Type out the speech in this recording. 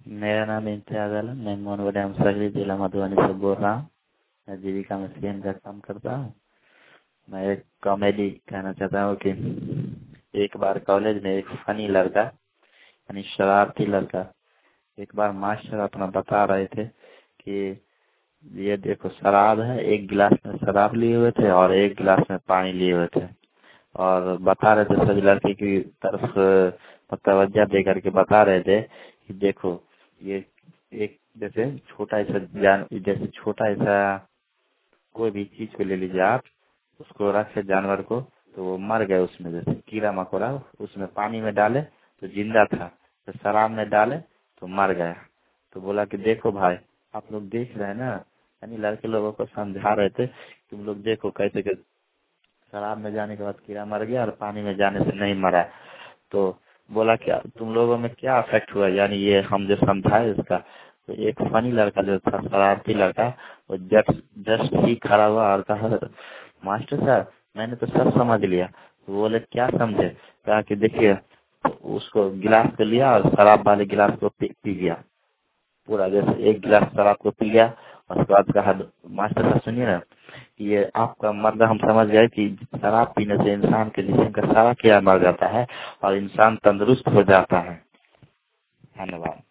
मेरा नाम इम्तियाज आलम, मैं मोनवडे हमसगरी जिला मधुबनी से बोल रहा हूँ। मैं जीविका में सीएन का काम करता हूँ। मैं एक कॉमेडी कहना चाहता हूँ कि एक बार कॉलेज में एक फनी लड़का यानी शरारती लड़का, एक बार मास्टर अपना बता रहे थे कि ये देखो शराब है, एक गिलास में शराब लिए हुए थे और एक गिलास में पानी लिए हुए थे और बता रहे थे सभी लड़के की तरफ तवज्जो दे करके बता रहे थे कि देखो ये एक जैसे छोटा ऐसा कोई भी चीज को ले लीजिए आप, उसको रखे जानवर को तो वो मर गए उसमें, जैसे कीड़ा मकोड़ा उसमें पानी में डाले तो जिंदा था, तो शराब में डाले तो मर गया। तो बोला कि देखो भाई आप लोग देख रहे हैं ना, यानी लड़के लोगों को समझा रहे थे तुम लोग देखो कैसे कैसे शराब में जाने के बाद कीड़ा मर गया और पानी में जाने से नहीं मरा। तो बोला क्या तुम लोगों में क्या अफेक्ट हुआ, यानी ये हम जो समझाए इसका। तो एक फनी लड़का जो था, शरारती लड़का, वो जस्ट ही खड़ा हुआ और कहा मास्टर साहब मैंने तो सब समझ लिया। तो बोले क्या समझे? कहा कि देखिए उसको गिलास को लिया और शराब वाले गिलास को पी गया पूरा, जैसे एक गिलास शराब को पी गया। उसके बाद कहा मास्टर साहब सुनिए ना, ये आपका मतलब हम समझ गए कि शराब पीने से इंसान के जिस्म का सारा क्रिया मर जाता है और इंसान तंदुरुस्त हो जाता है। धन्यवाद।